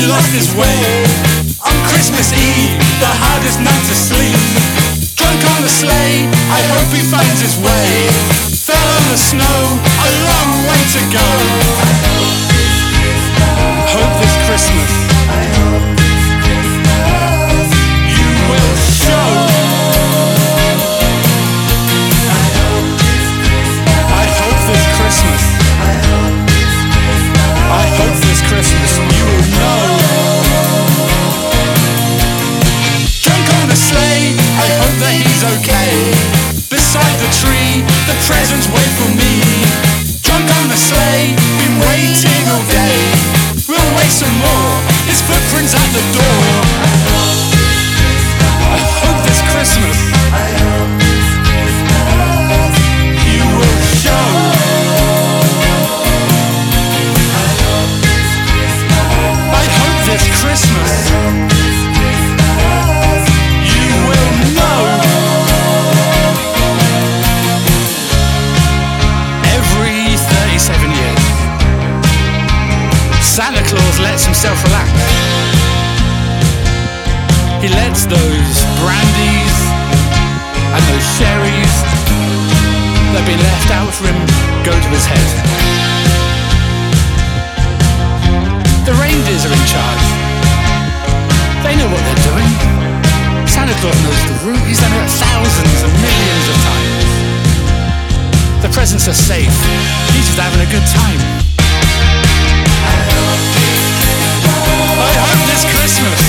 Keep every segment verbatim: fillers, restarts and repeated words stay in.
lost his way. On Christmas Eve, the hardest night to sleep. Drunk on the sleigh, I hope he finds his way. Fell on the snow, a long way to go. Hope this Christmas you will show. I hope this Christmas I hope this Christmas you will know. Drunk on the sleigh, I hope that he's okay. Beside the tree, the presents wait for me. Drunk on the sleigh, been waiting all day. We'll wait some more, his footprints at the door. I hope this Christmas you will show. I hope this Christmas you will know. Every thirty-seven years, Santa Claus lets himself relax. He lets those brandies and those sherries that have been left out for him go to his head. The reindeers are in charge. They know what they're doing. Santa Claus knows the route. He's done it thousands and millions of times. The presents are safe. He's just having a good time. I hope this Christmas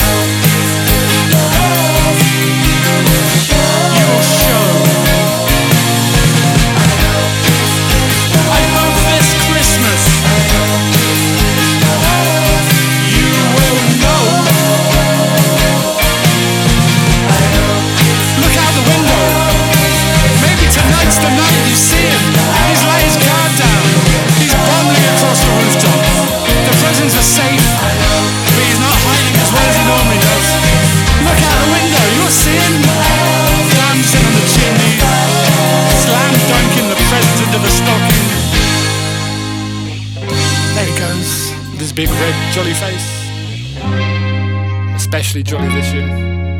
you will show. I hope this Christmas you will know. Look out the window. Maybe tonight's the night you see him. He's laid his guard down. He's bundling across the rooftop. The presents are safe, but he's not hiding as well as he normally does. Look out the window. You'll see him. Dancing on the chimney. Slam dunking the presents into the stocking. There he goes, with his big red jolly face. Especially jolly this year.